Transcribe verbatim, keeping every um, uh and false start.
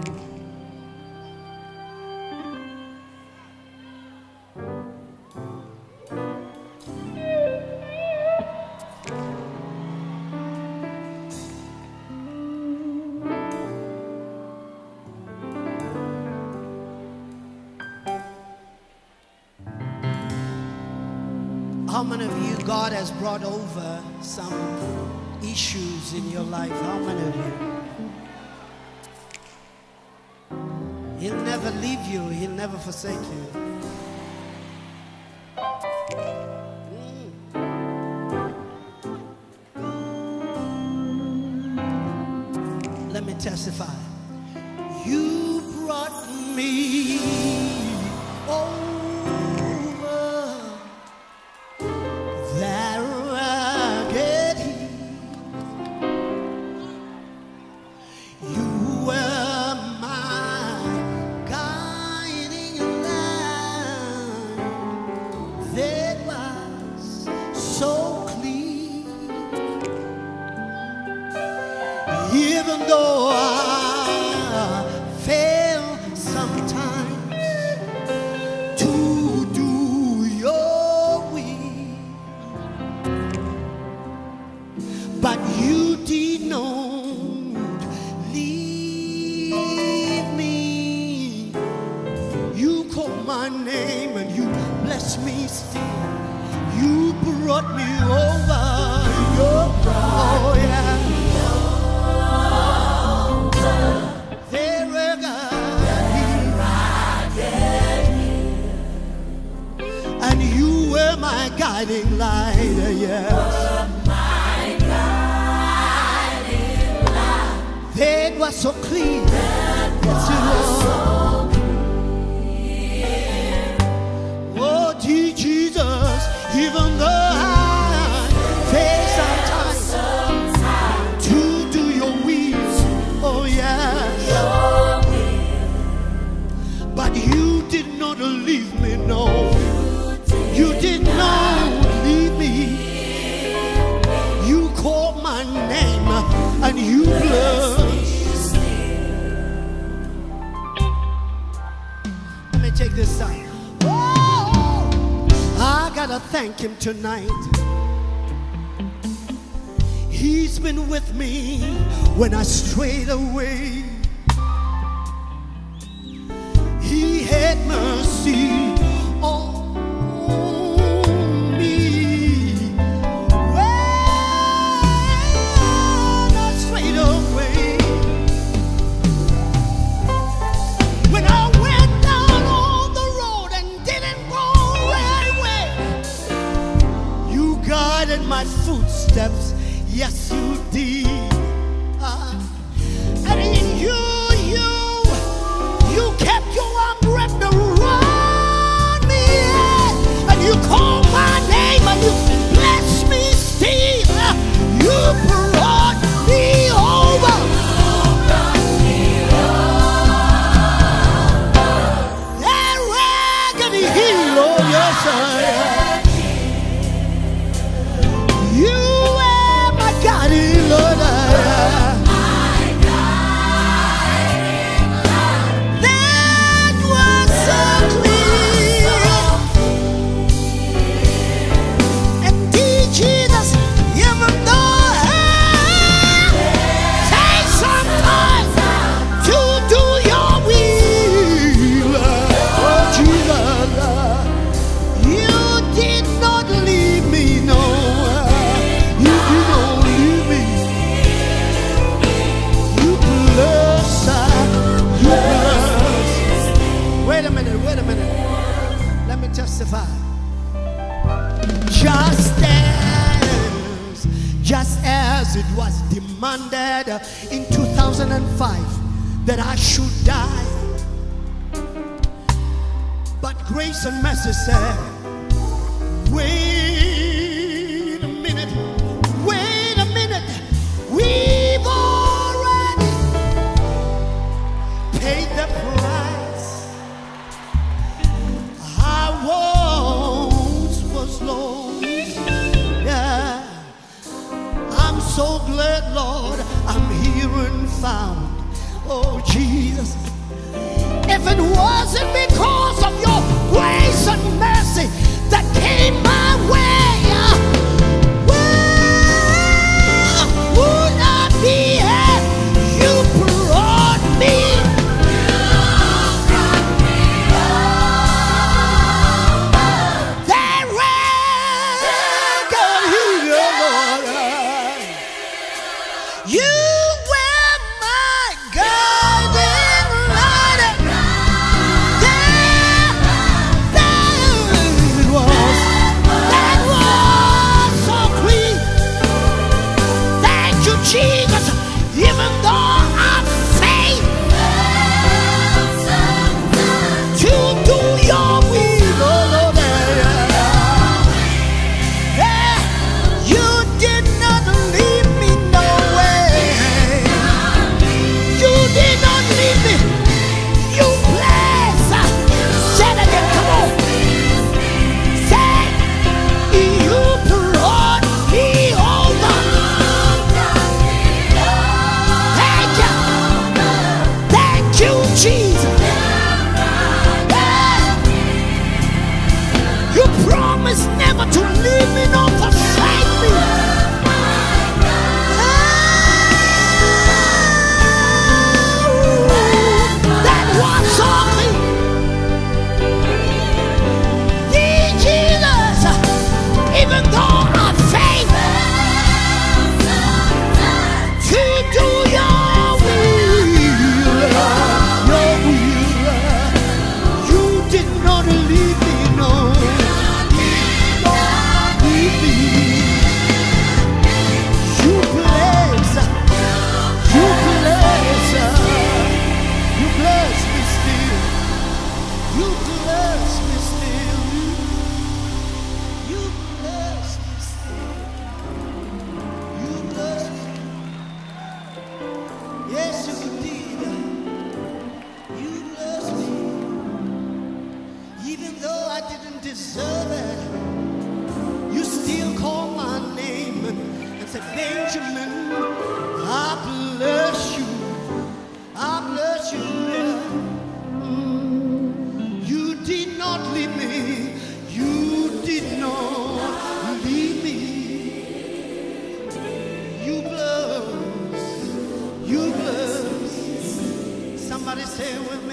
How many of you God has brought over some issues in your life? How many of you? He'll never leave you. He'll never forsake you. Mm. Let me testify. You brought me over that rugged hill. You were my guiding light that was so clean. Even though I fail sometimes to do your will, but you did not leave me. You called my name and you blessed me still. You brought me over. Your oh yeah. There I and you were my guiding light, yes. It was so clean. Yes, it was. Oh, dear Jesus, even though I fail sometimes to do your will, oh yes, but you did not leave me, no. You did not leave me. You called my name and you blessed. Let me take this side. Oh, I gotta thank him tonight. He's been with me when I strayed away. He had mercy on my footsteps, yes you did. Uh, and in you, you, you kept your arm wrapped around me, yeah. And you called my name and you blessed me still. Uh, you brought me over. That raggedy hill, oh yes I am. Lord, I that was so clear. And dear Jesus, even though I take some time to do your will, oh Jesus, you did not leave me, no. You did not leave me. Wait a minute, wait a minute. Let me testify. Just as, just as it was demanded in two thousand five that I should die, but grace and mercy said, wait a minute, wait a minute. We've already paid the price. I once was lost, yeah. I'm so glad, Lord, I'm here and found. Oh Jesus, promised never to leave me nor forsake me. That was all me. Dear Jesus, even though I fail to do your will, your will, you did not leave me, no. Leave me. You bless, you bless, you bless me still. You bless me still. You bless me still. You bless me. Yes, you did. You bless me. Even though I didn't deserve it, you still call my name and said, Benjamin, I bless you. I bless you. Mm. You did not leave me. You did not leave me. You bless. You bless. Somebody say, well,